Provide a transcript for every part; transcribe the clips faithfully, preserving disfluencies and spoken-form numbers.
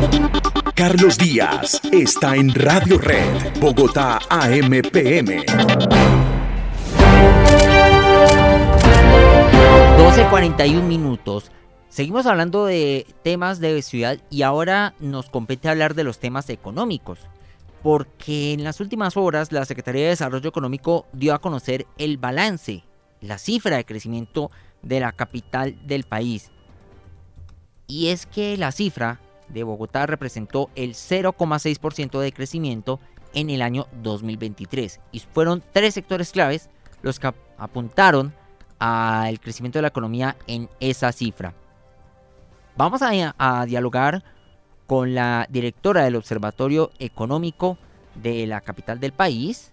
Carlos Díaz está en Radio Red, Bogotá A M P M. doce cuarenta y un minutos. Seguimos hablando de temas de ciudad y ahora nos compete hablar de los temas económicos. Porque en las últimas horas la Secretaría de Desarrollo Económico dio a conocer el balance, la cifra de crecimiento de la capital del país. Y es que la cifra de Bogotá representó el cero coma seis por ciento de crecimiento en el año dos mil veintitrés. Y fueron tres sectores claves los que apuntaron al crecimiento de la economía en esa cifra. Vamos a, a dialogar con la directora del Observatorio Económico de la capital del país,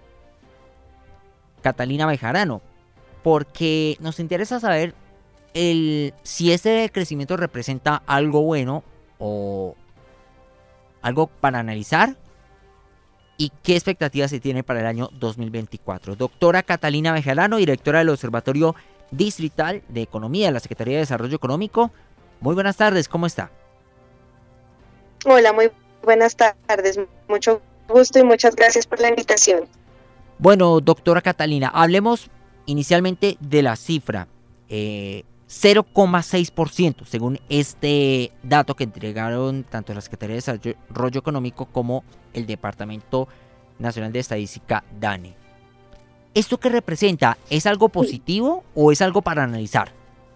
Catalina Bejarano, porque nos interesa saber el, si ese crecimiento representa algo bueno o algo para analizar y qué expectativas se tiene para el año dos mil veinticuatro. Doctora Catalina Bejarano, directora del Observatorio Distrital de Economía de la Secretaría de Desarrollo Económico. Muy buenas tardes, ¿cómo está? Hola, muy buenas tardes, mucho gusto y muchas gracias por la invitación. Bueno, doctora Catalina, hablemos inicialmente de la cifra, eh, cero coma seis por ciento, según este dato que entregaron tanto la Secretaría de Desarrollo Económico como el Departamento Nacional de Estadística, DANE. ¿Esto qué representa? ¿Es algo positivo o es algo para analizar?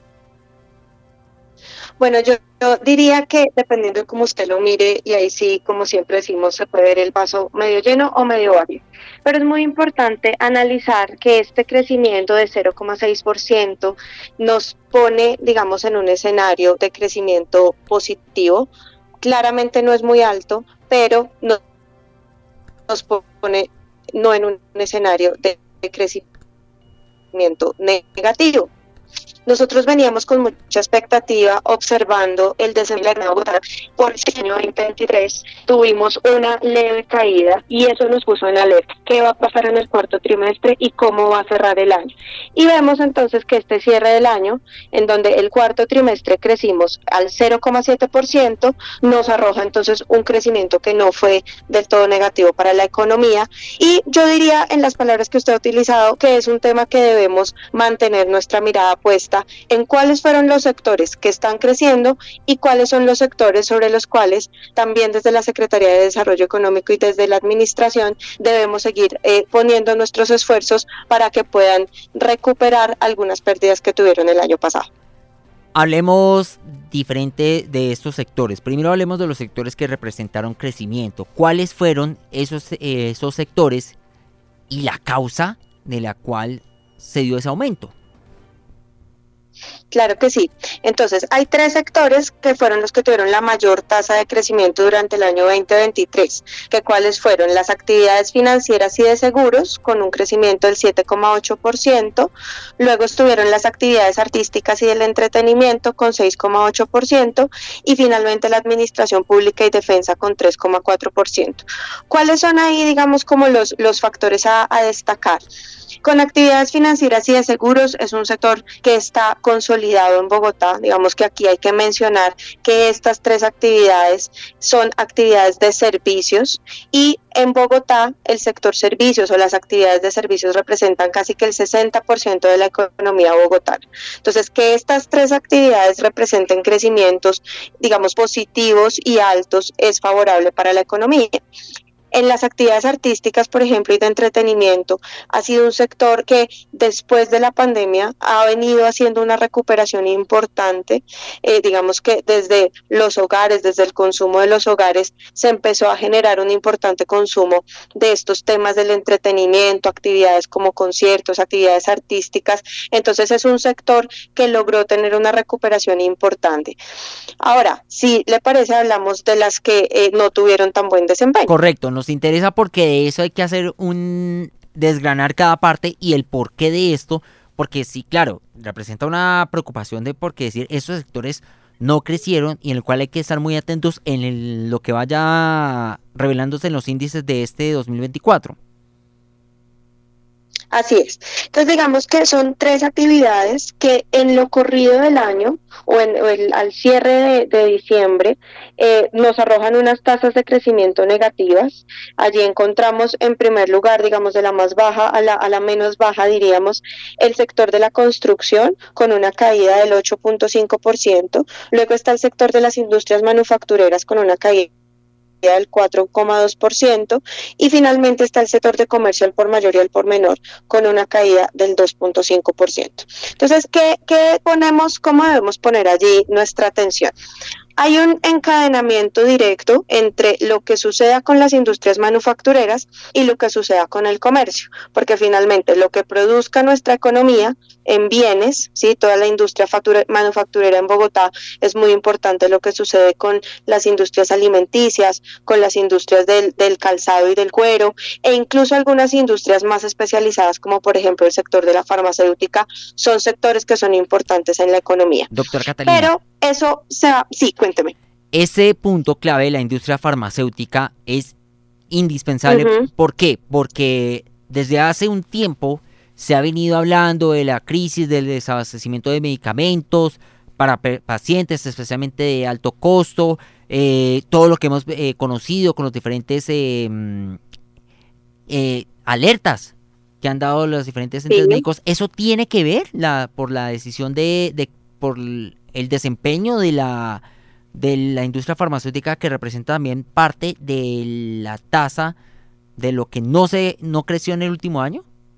Bueno, yo, yo diría que dependiendo de cómo usted lo mire, y ahí sí, como siempre decimos, se puede ver el vaso medio lleno o medio vacío. Pero es muy importante analizar que este crecimiento de cero coma seis por ciento nos pone, digamos, en un escenario de crecimiento positivo. Claramente no es muy alto, pero no, nos pone no en un escenario de, de crecimiento negativo. Nosotros veníamos con mucha expectativa observando el desempleo de Bogotá. Por el año veinte veintitrés tuvimos una leve caída y eso nos puso en alerta. ¿Qué va a pasar en el cuarto trimestre y cómo va a cerrar el año? Y vemos entonces que este cierre del año, en donde el cuarto trimestre crecimos al cero coma siete por ciento, nos arroja entonces un crecimiento que no fue del todo negativo para la economía. Y yo diría, en las palabras que usted ha utilizado, que es un tema que debemos mantener nuestra mirada puesta en cuáles fueron los sectores que están creciendo y cuáles son los sectores sobre los cuales también desde la Secretaría de Desarrollo Económico y desde la Administración debemos seguir eh, poniendo nuestros esfuerzos para que puedan recuperar algunas pérdidas que tuvieron el año pasado. Hablemos diferente de estos sectores. Primero hablemos de los sectores que representaron crecimiento. ¿Cuáles fueron esos, eh, esos sectores y la causa de la cual se dio ese aumento? Claro que sí. Entonces, hay tres sectores que fueron los que tuvieron la mayor tasa de crecimiento durante el año veinte veintitrés, que cuáles fueron las actividades financieras y de seguros, con un crecimiento del siete coma ocho por ciento, luego estuvieron las actividades artísticas y del entretenimiento con seis coma ocho por ciento y finalmente la administración pública y defensa con tres coma cuatro por ciento. ¿Cuáles son ahí, digamos, como los, los factores a, a destacar? Con actividades financieras y de seguros es un sector que está consolidado en Bogotá. Digamos que aquí hay que mencionar que estas tres actividades son actividades de servicios y en Bogotá el sector servicios o las actividades de servicios representan casi que el sesenta por ciento de la economía bogotana. Entonces, que estas tres actividades representen crecimientos, digamos, positivos y altos es favorable para la economía. En las actividades artísticas, por ejemplo, y de entretenimiento, ha sido un sector que después de la pandemia ha venido haciendo una recuperación importante. Eh, digamos que desde los hogares, desde el consumo de los hogares, se empezó a generar un importante consumo de estos temas del entretenimiento, actividades como conciertos, actividades artísticas. Entonces es un sector que logró tener una recuperación importante. Ahora, si le parece, hablamos de las que eh, no tuvieron tan buen desempeño. Correcto, nos interesa porque de eso hay que hacer un desgranar cada parte y el porqué de esto, porque sí, claro, representa una preocupación de por qué decir esos sectores no crecieron y en el cual hay que estar muy atentos en el, lo que vaya revelándose en los índices de este dos mil veinticuatro. Así es. Entonces digamos que son tres actividades que en lo corrido del año o, en, o el, al cierre de, de diciembre eh, nos arrojan unas tasas de crecimiento negativas. Allí encontramos en primer lugar, digamos de la más baja a la, a la menos baja diríamos, el sector de la construcción con una caída del ocho punto cinco por ciento. Luego está el sector de las industrias manufactureras con una caída del cuatro coma dos por ciento y finalmente está el sector de comercio al por mayor y al por menor con una caída del dos punto cinco por ciento. Entonces, ¿qué, qué ponemos, cómo debemos poner allí nuestra atención? Hay un encadenamiento directo entre lo que suceda con las industrias manufactureras y lo que suceda con el comercio, porque finalmente lo que produzca nuestra economía en bienes, ¿sí? Toda la industria factura, manufacturera en Bogotá, es muy importante lo que sucede con las industrias alimenticias, con las industrias del, del calzado y del cuero, e incluso algunas industrias más especializadas, como por ejemplo el sector de la farmacéutica, son sectores que son importantes en la economía. Doctor Catalina. Pero eso se va, sí, cuénteme. Ese punto clave de la industria farmacéutica es indispensable. Uh-huh. ¿Por qué? Porque desde hace un tiempo se ha venido hablando de la crisis del desabastecimiento de medicamentos para pacientes, especialmente de alto costo, eh, todo lo que hemos eh, conocido con los diferentes eh, eh, alertas que han dado los diferentes entes sí. médicos. ¿Eso tiene que ver la, por la decisión de, de por el desempeño de la de la industria farmacéutica, que representa también parte de la tasa de lo que no se no creció en el último año?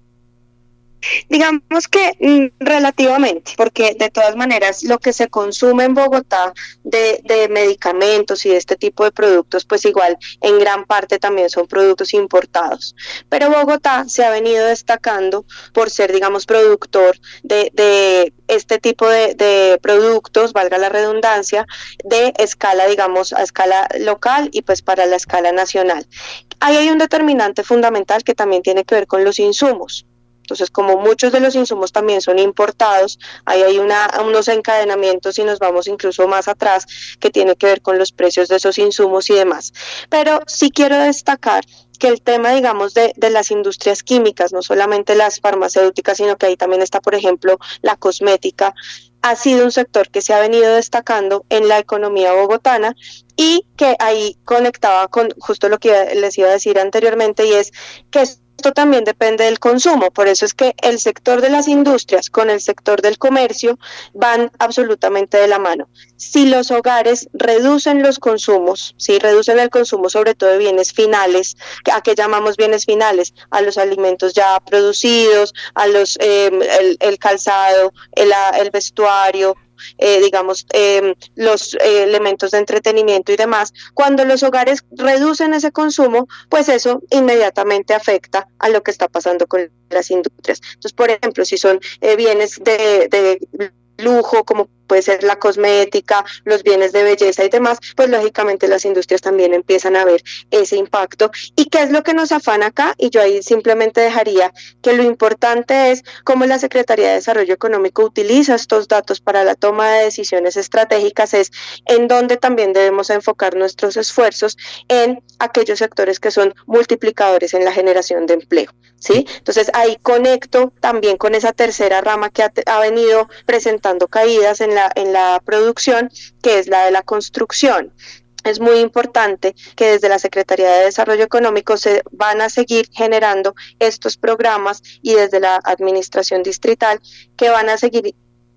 Digamos que mm, relativamente, porque de todas maneras lo que se consume en Bogotá de, de medicamentos y de este tipo de productos, pues igual en gran parte también son productos importados. Pero Bogotá se ha venido destacando por ser, digamos, productor de, de este tipo de, de productos, valga la redundancia, de escala, digamos, a escala local y pues para la escala nacional. Ahí hay un determinante fundamental que también tiene que ver con los insumos. Entonces, como muchos de los insumos también son importados, ahí hay una, unos encadenamientos y nos vamos incluso más atrás que tiene que ver con los precios de esos insumos y demás. Pero sí quiero destacar que el tema, digamos, de, de las industrias químicas, no solamente las farmacéuticas, sino que ahí también está, por ejemplo, la cosmética, ha sido un sector que se ha venido destacando en la economía bogotana y que ahí conectaba con justo lo que les iba a decir anteriormente, y es que esto también depende del consumo. Por eso es que el sector de las industrias con el sector del comercio van absolutamente de la mano. Si los hogares reducen los consumos, si reducen el consumo sobre todo de bienes finales, ¿a qué llamamos bienes finales? A los alimentos ya producidos, a los eh, el, el calzado, el, el vestuario, Eh, digamos, eh, los eh, elementos de entretenimiento y demás. Cuando los hogares reducen ese consumo, pues eso inmediatamente afecta a lo que está pasando con las industrias. Entonces, por ejemplo, si son eh, bienes de, de lujo, como puede ser la cosmética, los bienes de belleza y demás, pues lógicamente las industrias también empiezan a ver ese impacto. ¿Y qué es lo que nos afana acá? Y yo ahí simplemente dejaría que lo importante es cómo la Secretaría de Desarrollo Económico utiliza estos datos para la toma de decisiones estratégicas, es en donde también debemos enfocar nuestros esfuerzos en aquellos sectores que son multiplicadores en la generación de empleo, ¿sí? Entonces ahí conecto también con esa tercera rama que ha, ha venido presentando caídas en la, en la producción, que es la de la construcción. Es muy importante que desde la Secretaría de Desarrollo Económico se van a seguir generando estos programas y desde la administración distrital que van a seguir.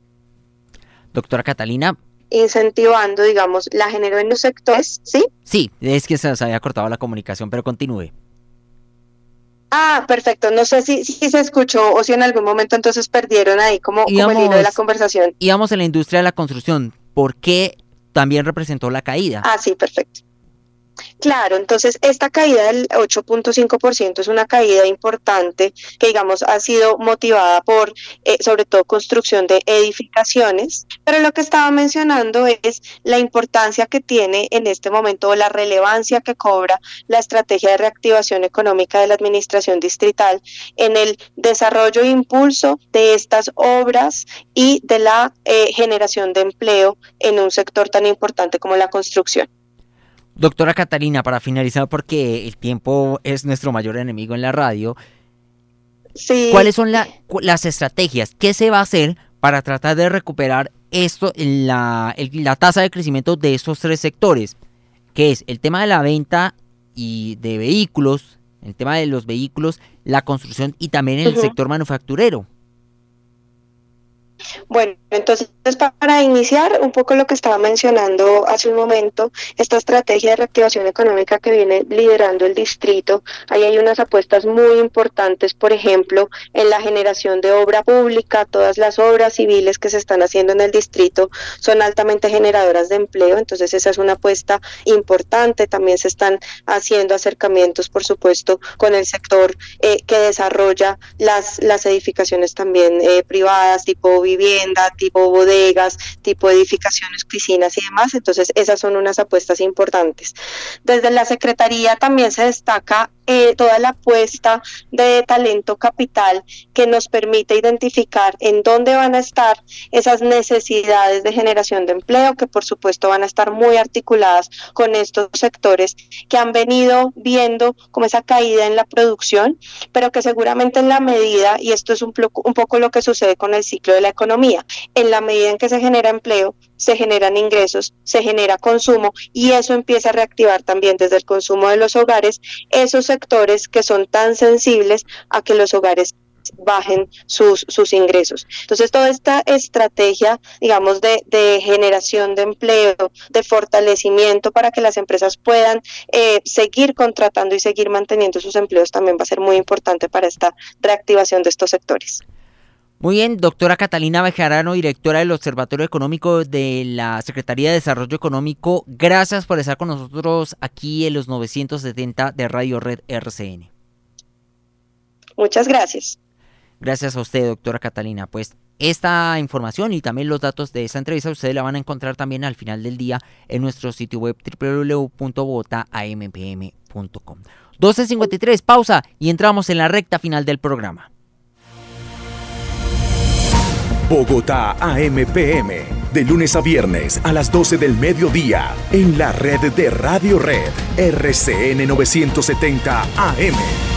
Doctora Catalina. Incentivando, digamos, la generación en los sectores, ¿sí? Sí, es que se, se había cortado la comunicación, pero continúe. Ah, perfecto. No sé si, si se escuchó o si en algún momento entonces perdieron ahí como, íbamos, como el hilo de la conversación. Íbamos en la industria de la construcción. ¿Por qué también representó la caída? Ah, sí, perfecto. Claro, entonces esta caída del ocho punto cinco por ciento es una caída importante que, digamos, ha sido motivada por, eh, sobre todo, construcción de edificaciones, pero lo que estaba mencionando es la importancia que tiene en este momento, o la relevancia que cobra la estrategia de reactivación económica de la administración distrital en el desarrollo e impulso de estas obras y de la eh, generación de empleo en un sector tan importante como la construcción. Sí. ¿Cuáles son la, las estrategias? ¿Qué se va a hacer para tratar de recuperar esto, la, el, la tasa de crecimiento de estos tres sectores? Que es el tema de la venta y de vehículos, el tema de los vehículos, la construcción y también el uh-huh. sector manufacturero. Bueno, entonces para iniciar un poco lo que estaba mencionando hace un momento, esta estrategia de reactivación económica que viene liderando el distrito, ahí hay unas apuestas muy importantes, por ejemplo, en la generación de obra pública. Todas las obras civiles que se están haciendo en el distrito son altamente generadoras de empleo, entonces esa es una apuesta importante. También se están haciendo acercamientos, por supuesto, con el sector eh, que desarrolla las, las edificaciones también eh, privadas, tipo vivienda, tipo bodegas, tipo edificaciones, piscinas y demás. Entonces esas son unas apuestas importantes. Desde la Secretaría también se destaca eh, toda la apuesta de talento capital que nos permite identificar en dónde van a estar esas necesidades de generación de empleo, que por supuesto van a estar muy articuladas con estos sectores que han venido viendo como esa caída en la producción, pero que seguramente en la medida, y esto es un, un poco lo que sucede con el ciclo de la economía, en la medida en que se genera empleo, se generan ingresos, se genera consumo y eso empieza a reactivar también desde el consumo de los hogares esos sectores que son tan sensibles a que los hogares bajen sus, sus ingresos. Entonces toda esta estrategia, digamos, de, de generación de empleo, de fortalecimiento para que las empresas puedan eh, seguir contratando y seguir manteniendo sus empleos también va a ser muy importante para esta reactivación de estos sectores. Muy bien, doctora Catalina Bejarano, directora del Observatorio Económico de la Secretaría de Desarrollo Económico, gracias por estar con nosotros aquí en los novecientos setenta de Radio Red R C N. Muchas gracias. Gracias a usted, doctora Catalina. Pues esta información y también los datos de esta entrevista ustedes la van a encontrar también al final del día en nuestro sitio web doble u doble u doble u punto bogotá a m p m punto com. doce cincuenta y tres, pausa y entramos en la recta final del programa. Bogotá A M P M, de lunes a viernes a las doce del mediodía, en la red de Radio Red R C N novecientos setenta A M.